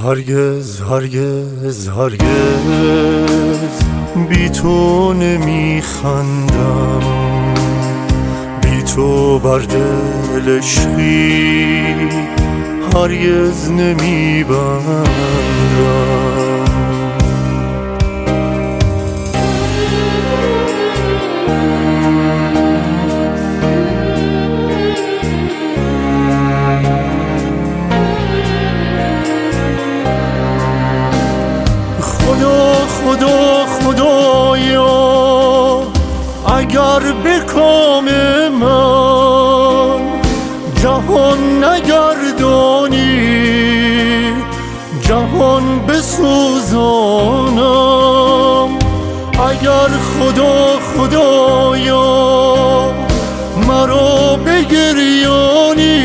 هرگز هرگز هرگز بی تو نمیخندم، بی تو بر دل عشقی هرگز نمیبندم. خدا خدایا اگر به کام من جهان نگردانی، جهان بسوزانم. اگر خدایا مرا بگریانی،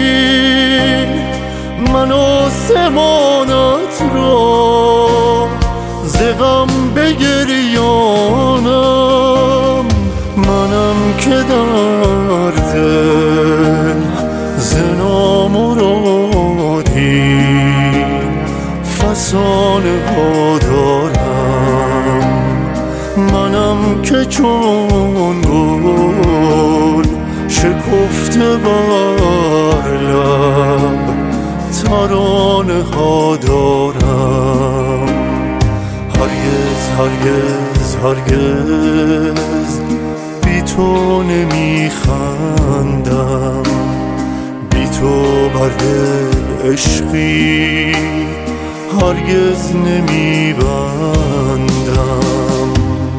من آسمانت را ز غم بگریانم. منم که در دل ز نامرادی فسانه ها دارم. منم که چون گل شکفته بر لب ترانه ها دارم. هرگز هرگز هرگز بی تو نمیخندم، بی تو بر دل عشقی هرگز نمیبندم.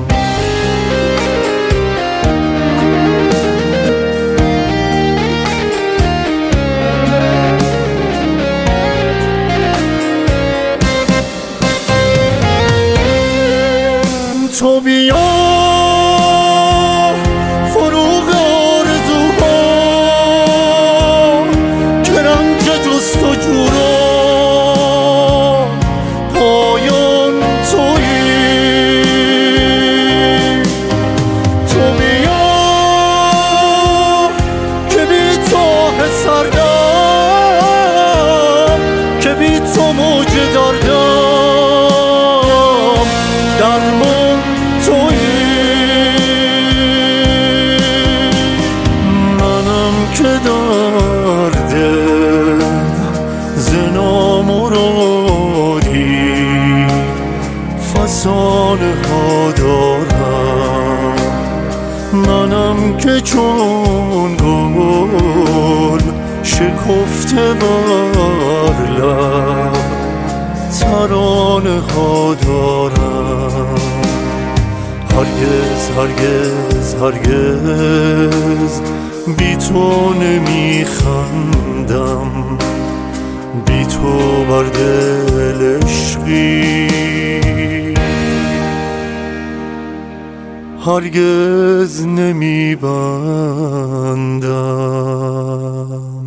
تو بیا فروغ آرزوها که رنج جستجو را پایان تویی. تو بیا که بی تو سردم، که بی تو موج دردم، درمان که در دل ز نامرادی فسانه ها دارم. منم که چون گل شکفته بر لب ترانه ها دارم. هرگز هرگز هرگز بی تو نمیخندم، بی تو بر دل عشقی هرگز نمیبندم.